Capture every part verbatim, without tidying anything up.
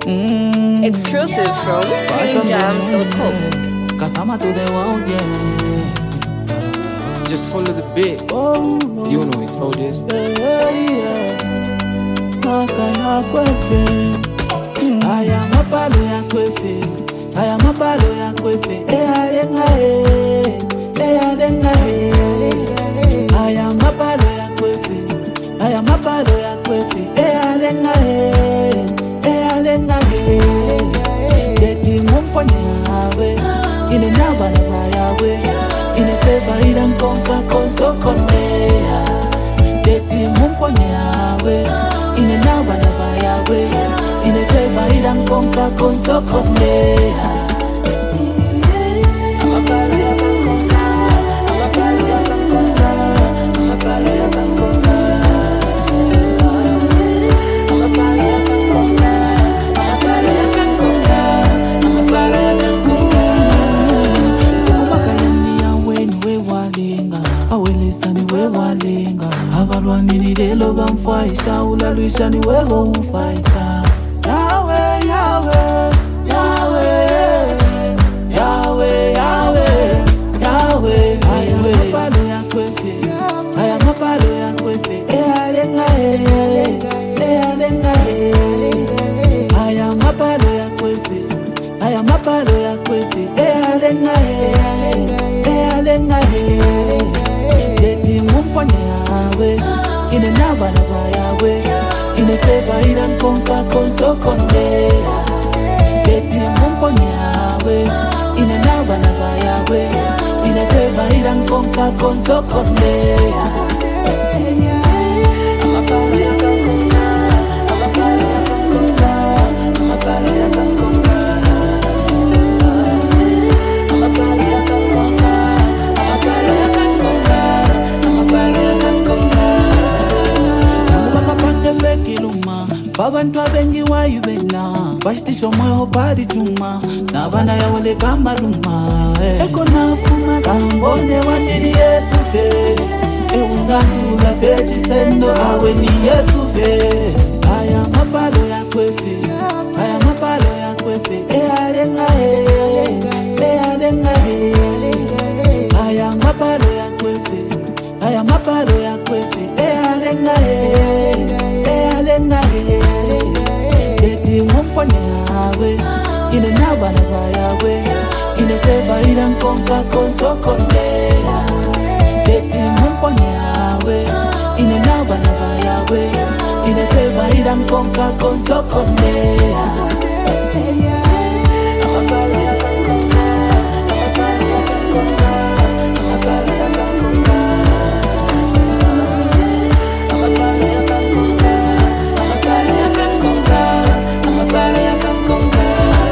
Mm. Exclusive from queen jams dot com. Kasama to the world, yeah. Just follow the beat. Oh, You know it's all this. yeah, yeah. Makaya kwefe. Aya mapalo ya kwefe. Aya mapalo ya kwefe. Eh alenga eh. Eh alenga eh. Aya mapalo ya kwefe. Aya mapalo ya kwefe. Eh alenga eh. Eh alenga eh. Deti mumponye awe. Ine naba na bayawe. Ine feva ila nkonka konso konea. Deti mumponye awe. Ine naba na bayawe. Ine feva ila nkonka konso konea. Amapalo ya kankonka. Amapalo ya kankonka. Amapalo ya kankonka. Amapalo ya kankonka. Amapalo ya kankonka. Amapalo ya kankonka. Umakayani yawe niwe walinga. Awelesa niwe walinga. Abalwani nilelo bamfaisha. Ulaluisha niwe umfaita. Yahweh, Yahweh, Yahweh, Yahweh, Yahweh, Yahweh. Aya mapalo ya kwefe. Aya mapalo ya kwefe. Eh alenga eh. Eh alenga eh. Aya mapalo ya kwefe. Aya mapalo ya kwefe. Eh alenga eh. Eh alenga eh. Deti mumponye awe. Ine naba na bayawe. Ine feva ila nkonka konso konea. Deti mumponye awe. Ine naba na bayawe. Ine feva ila nkonka konso konea. Amapalo ya kankonka. Amapalo ya kankonka. Amapalo ya kankonka. Amapalo ya kankonka. Amapalo ya kankonka. Amapalo ya kankonka. Bakapande fekiluma babantu abengi wayubena bashitisho mweho padi chuma nabana yawole kamaluma eko nafuma kambone wandiri Yesu fe eungandula fechi sendo awe ni Yesu fe. Aya mapalo ya kwefe. Aya mapalo ya kwefe. E alenga e. E alenga e. Aya mapalo ya kwefe. Aya mapalo ya kwefe. E alenga e. E alenga e. Deti mumponye awe. Ine naba na bayawe. Ine feva ila nkonka konso konea. Deti mumponye awe. Ine naba na bayawe. Ine feva ila nkonka konso konea. Amapalo ya kankonka. Amapalo ya kankonka. Amapalo ya kankonka. Amapalo ya kankonka. Amapalo ya kankonka. Amapalo ya kankonka.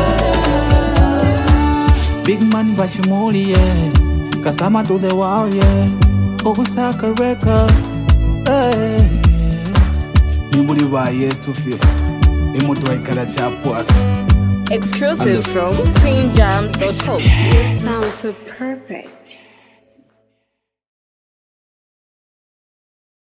Big man bashimuli, yeah. Kasama to the world, yeah. Obusaka record, hey. Nimuli ba Yesu fe. Emoto aikala chapo afi. Exclusive from queen jams dot com. This sounds so perfect.